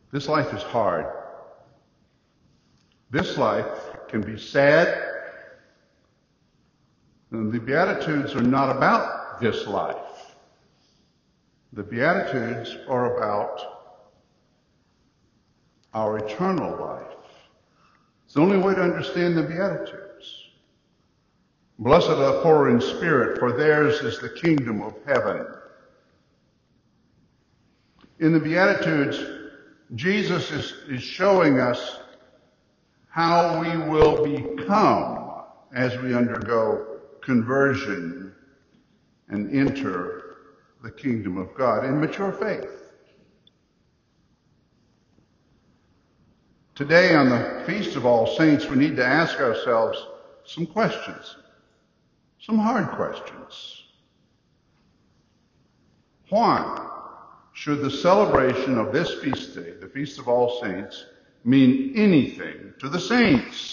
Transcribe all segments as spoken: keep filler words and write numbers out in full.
This life is hard. This life can be sad. And the Beatitudes are not about this life. The Beatitudes are about our eternal life. It's the only way to understand the Beatitudes. Blessed are the poor in spirit, for theirs is the kingdom of heaven. In the Beatitudes, Jesus is, is showing us how we will become as we undergo conversion and enter the kingdom of God in mature faith. Today, on the Feast of All Saints, we need to ask ourselves some questions, some hard questions. Why should the celebration of this feast day, the Feast of All Saints, mean anything to the saints?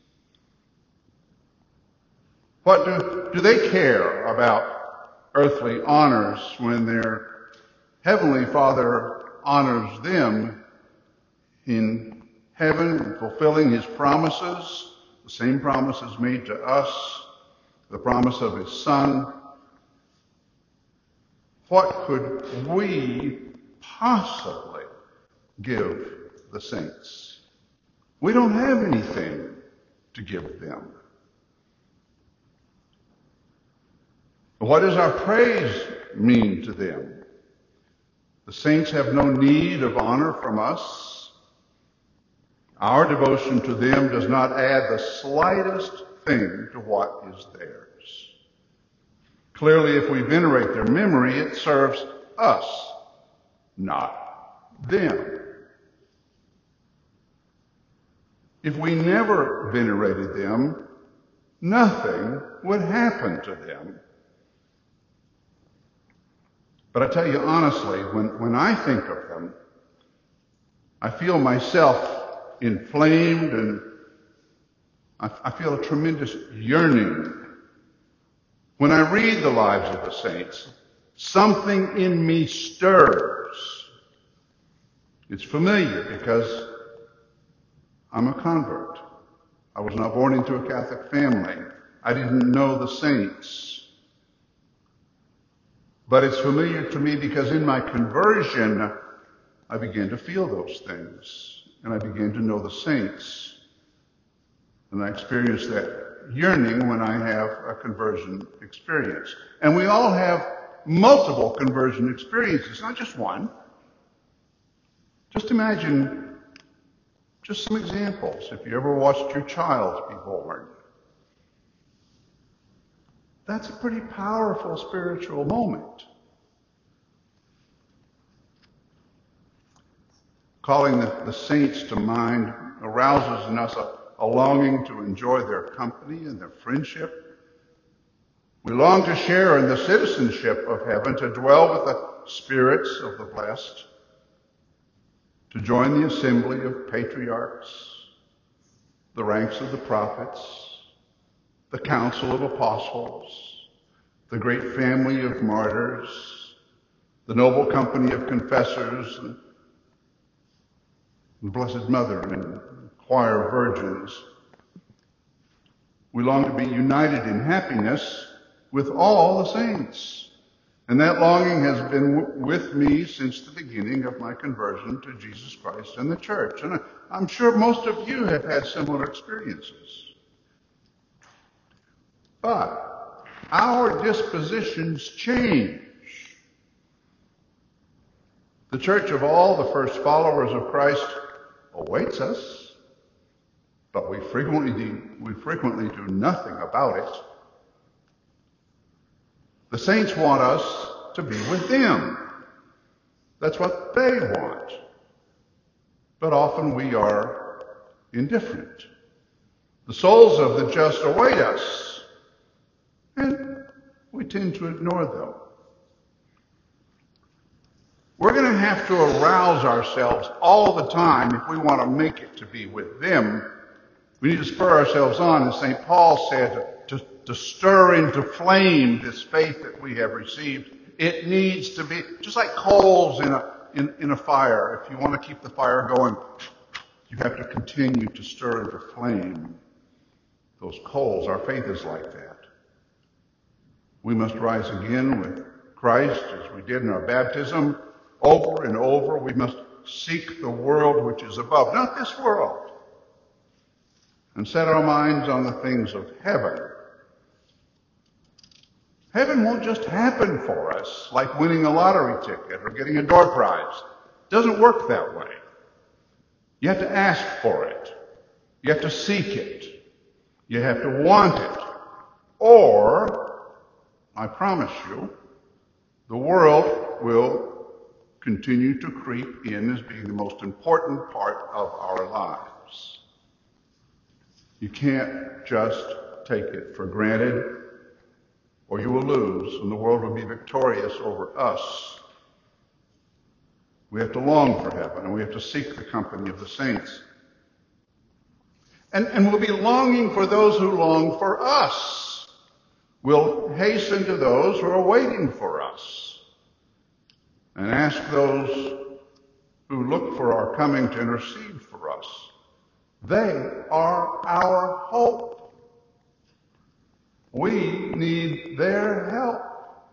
What do, do they care about earthly honors when their heavenly Father honors them in heaven, fulfilling his promises, the same promises made to us, the promise of his Son? What could we possibly give the saints? We don't have anything to give them. What does our praise mean to them? The saints have no need of honor from us. Our devotion to them does not add the slightest thing to what is theirs. Clearly, if we venerate their memory, it serves us, not them. If we never venerated them, nothing would happen to them. But I tell you honestly, when, when I think of them, I feel myself inflamed and I, I feel a tremendous yearning. When I read the lives of the saints, something in me stirs. It's familiar because I'm a convert. I was not born into a Catholic family. I didn't know the saints. But it's familiar to me because in my conversion, I began to feel those things. And I began to know the saints. And I experience that yearning when I have a conversion experience. And we all have multiple conversion experiences, not just one. Just imagine just some examples. If you ever watched your child be born, that's a pretty powerful spiritual moment. Calling the, the saints to mind arouses in us a, a longing to enjoy their company and their friendship. We long to share in the citizenship of heaven, to dwell with the spirits of the blessed, to join the assembly of patriarchs, the ranks of the prophets, the council of apostles, the great family of martyrs, the noble company of confessors, and the Blessed Mother and choir of virgins. We long to be united in happiness with all the saints. And that longing has been w- with me since the beginning of my conversion to Jesus Christ and the church. And I, I'm sure most of you have had similar experiences. But our dispositions change. The church of all the first followers of Christ awaits us, but we frequently do, we frequently do nothing about it. The saints want us to be with them. That's what they want. But often we are indifferent. The souls of the just await us, and we tend to ignore them. We're going to have to arouse ourselves all the time if we want to make it to be with them. We need to spur ourselves on, as Saint Paul said, to, to stir into flame this faith that we have received. It needs to be, just like coals in a in, in a fire. If you want to keep the fire going, you have to continue to stir into flame those coals. Our faith is like that. We must rise again with Christ as we did in our baptism. Over and over, we must seek the world which is above, not this world, and set our minds on the things of heaven. Heaven won't just happen for us like winning a lottery ticket or getting a door prize. It doesn't work that way. You have to ask for it. You have to seek it. You have to want it. Or, I promise you, the world will continue to creep in as being the most important part of our lives. You can't just take it for granted, or you will lose, and the world will be victorious over us. We have to long for heaven, and we have to seek the company of the saints. And, and we'll be longing for those who long for us. We'll hasten to those who are waiting for us, and ask those who look for our coming to intercede for us. They are our hope. We need their help.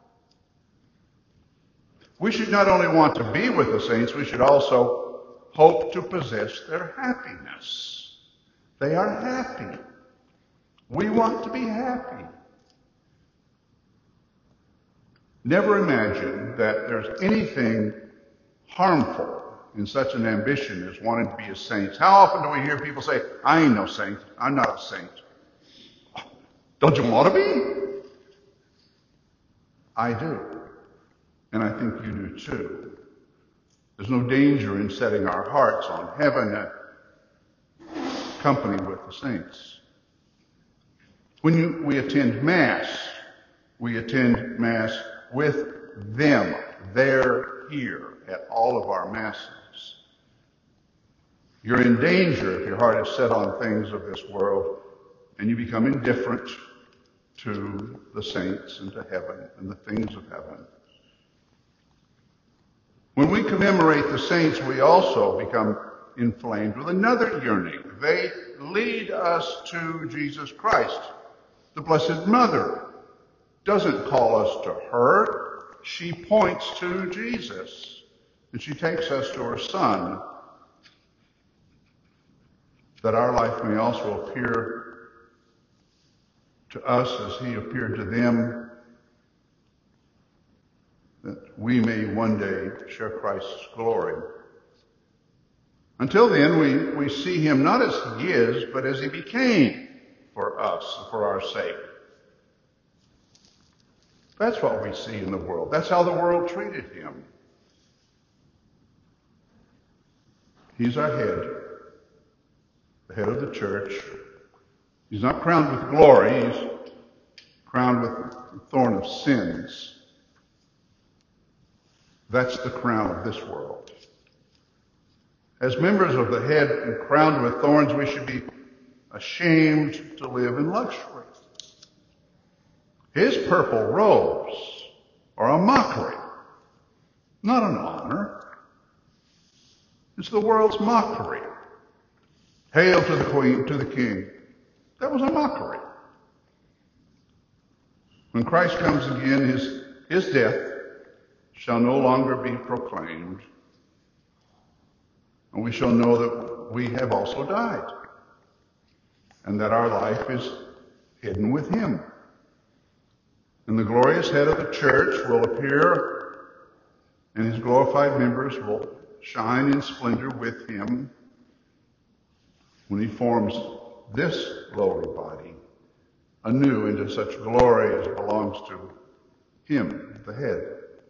We should not only want to be with the saints, we should also hope to possess their happiness. They are happy. We want to be happy. Never imagine that there's anything harmful in such an ambition as wanting to be a saint. How often do we hear people say, I ain't no saint. I'm not a saint. Don't you want to be? I do. And I think you do too. There's no danger in setting our hearts on heaven and company with the saints. When you, we attend Mass, we attend Mass with them. They're here at all of our Masses. You're in danger if your heart is set on things of this world and you become indifferent to the saints and to heaven and the things of heaven. When we commemorate the saints, we also become inflamed with another yearning. They lead us to Jesus Christ. The Blessed Mother doesn't call us to her. She points to Jesus, and she takes us to her Son, that our life may also appear to us as he appeared to them, that we may one day share Christ's glory. Until then, we, we see him not as he is, but as he became for us, for our sake. That's what we see in the world. That's how the world treated him. He's our head, the head of the church. He's not crowned with glory. He's crowned with the thorn of sins. That's the crown of this world. As members of the head and crowned with thorns, we should be ashamed to live in luxury. His purple robes are a mockery, not an honor. It's the world's mockery. Hail to the Queen, to the King. That was a mockery. When Christ comes again, his, his death shall no longer be proclaimed, and we shall know that we have also died, and that our life is hidden with him. And the glorious head of the church will appear, and his glorified members will shine in splendor with him when he forms this lowly body anew into such glory as belongs to him, the head.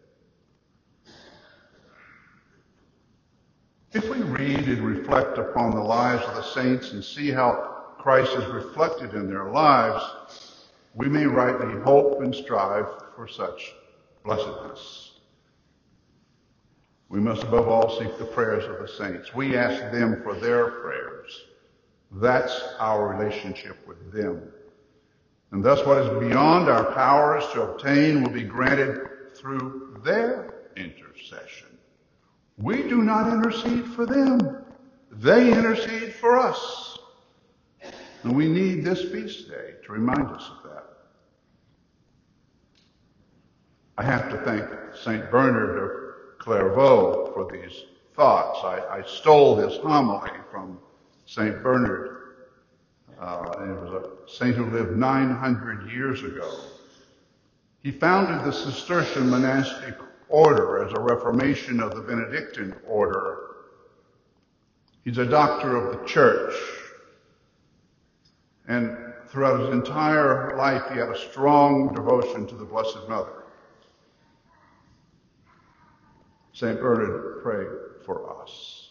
If we read and reflect upon the lives of the saints and see how Christ is reflected in their lives, we may rightly hope and strive for such blessedness. We must above all seek the prayers of the saints. We ask them for their prayers. That's our relationship with them. And thus what is beyond our powers to obtain will be granted through their intercession. We do not intercede for them. They intercede for us. And we need this feast day to remind us of that. I have to thank Saint Bernard of Clairvaux for these thoughts. I, I stole his homily from Saint Bernard. Uh, and it was a saint who lived nine hundred years ago. He founded the Cistercian monastic order as a reformation of the Benedictine order. He's a doctor of the church. And throughout his entire life, he had a strong devotion to the Blessed Mother. Saint Bernard, pray for us.